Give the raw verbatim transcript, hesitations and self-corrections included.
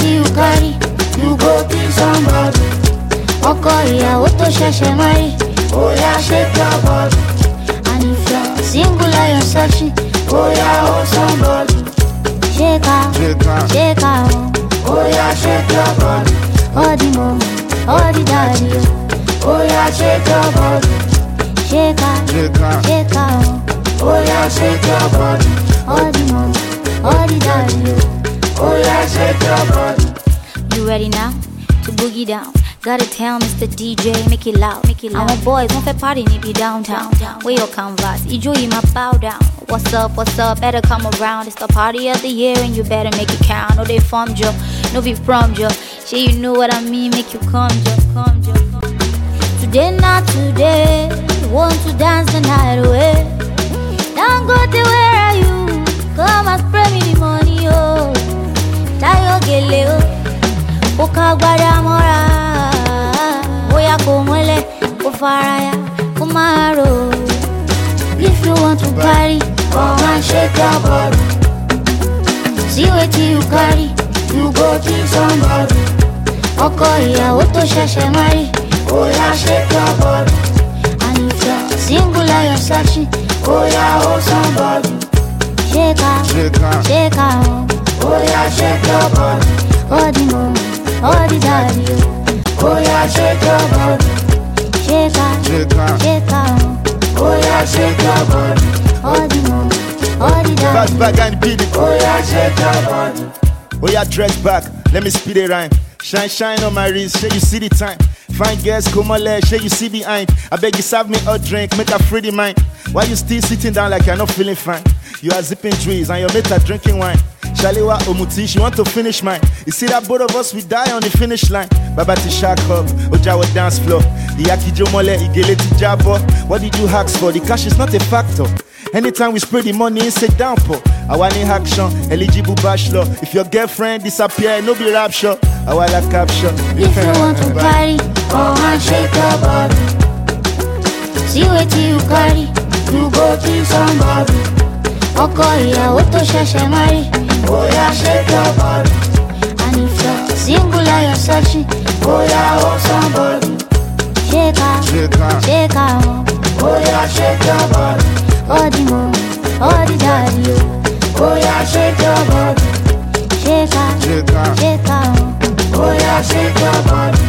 wetin you carry, you go kill somebody. Ọkọ ìyàwó tó ṣẹ̀ṣẹ̀ marry, oh yeah, shake your body. And if you're single or you're searching, oh yeah, hold somebody. Shake out, shake out, shake out. Oh yeah, shake your body. All the mommy, all the daddy. Oh yeah, shake your body. Shake out, shake out, shake out. Oh yeah, shake your body. All the mommy, all the daddy. Oh yeah, shake your body. You ready now to boogie down? Gotta tell Mister D J, make it loud, make it loud. I want boys, don't fit party, need be downtown. Where your canvas, Ijo, you my bow down. What's up, what's up, better come around. It's the party of the year and you better make it count. No, they from Joe, no be from Joe. Shit, you know what I mean, make you come, Joe, come, Joe, come. Today, not today, want to dance the night away. Don't go to where are you, come and spray me the money, oh. Tayo gele, oh, Oka Guadamora. If you want to party, come and shake your body. See what you carry, you go kill somebody. Ọkọ ìyàwó tó ṣẹ̀ṣẹ̀ marry, oh yeah, shake your body. And if you're single or you're searching, oh yeah, hold somebody. Shake out, shake out, shake out. Oh yeah, shake your body. All the mommy, all the daddy. Oh yeah, shake your body. Shake out, shake out, shake out. Oh yeah, shake your body. All the mommy, all the daddy. Fast back and beat it. Oh yeah, shake your body. Oh yeah, dress back, let me speed a rhyme. Shine, shine on my wrist, shey you see the time. Fine girls, come on, let shey you see behind. I beg you serve me a drink, make her free the mind. Why you still sitting down like you're not feeling fine? You are zipping trees and your mate are drinking wine. Shaliwa Omuti, she want to finish mine. You see that both of us, we die on the finish line. Babati Shark Hub, Ojawa dance floor. The Yakijo Mole, Igeleti Jabo. What did you ask for? The cash is not a factor. Anytime we spray the money, it's a downpour. I want in action, eligible bachelor. If your girlfriend disappear, no be rapture. I want a caption. If you want to party, come and shake your body. See what you carry, you go kill somebody. Ọkọ ìyàwó tó ṣẹ̀ṣẹ̀ marry, oh yeah, shake your body. And if you're single or you're searching, oh yeah, hold somebody. Shake out, shake out, shake out. Oh yeah, shake your body. All the mommy, all the daddy. Oh yeah, shake your body. Shake out, shake out, shake out. Oh yeah, shake your body.